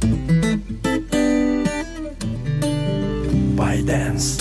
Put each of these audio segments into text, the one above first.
Байденс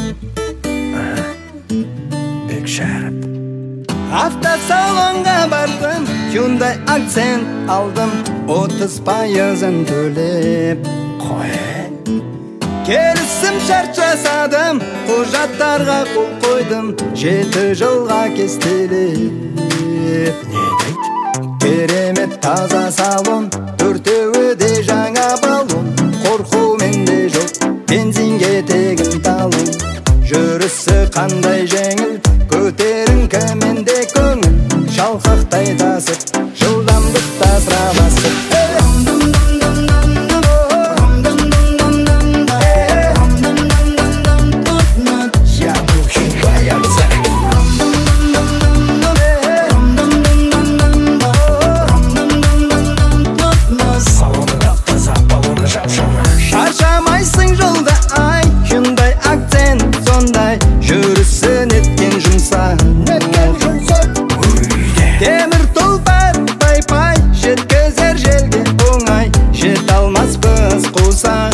Бек Шәріп. Автосалонға бардым, Hyundai Accent алдым, 30% төлеп. Қой, Келісім шарт жасадым, құжаттарға қол қойдым, 7 жылға кестелеп. не дейді? Керемет таза салон, 4-еуі де жаңа балон, қорқу менде жоқ, бензинге тегін талон. Жүрісі қандай жеңіл, көтеріңкі менде көңіл, шалқақтай тасып, жылдамдық тасыра басып. Шаршамайсың жолда ай, Hyundai Accent сондай, жүрісі неткен жұмса. Темір тұлпар пай-пай, жеткізер желге оңай, жет алмаспыз қуса.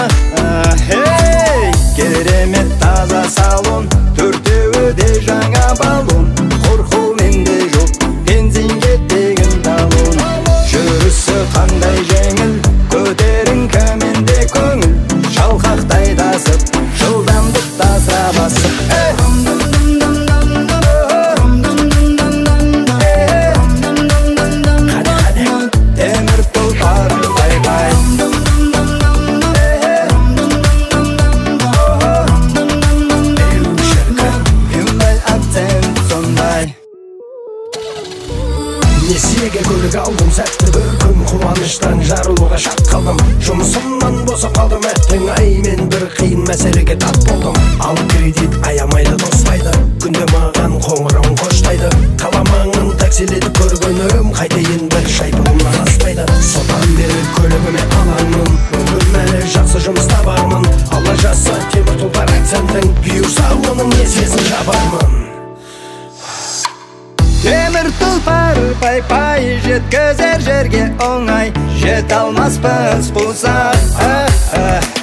Керемет таза салон, 4-еуі де жаңа балон, қорқу менде жоқ, бензинге тегін талон. Жүрісі қандай жеңіл, көтеріңкі менде көңіл, шалқақтай тасып, жылдамдық тасыра басып. Темір тұлпар пай-пай, Hyundai Accent сондай. Несиеге көлік алдым, сәтті бір күн қуаныштан жарылуға шақ қалдым. Жұмысымнан босап қалдым, әттең ай мен бір қиын мәселеге тап болдым. Ал кредит аямайды тоспайды, күнде маған қоңырауын қоштайды. Қаламаңын таксилетіп көргенім, қайтейін бір шайпығымнан аспайды. Содан бері көлігіме алаңмын, бүгін әлі жақсы жұмыста бармын. Алла жазса темір тұлпар Accent'ің, бұйырса оның несиесін жабармын. Темір тұлпар пай-пай, жеткізер жерге оңай, жет алмаспыз қуса.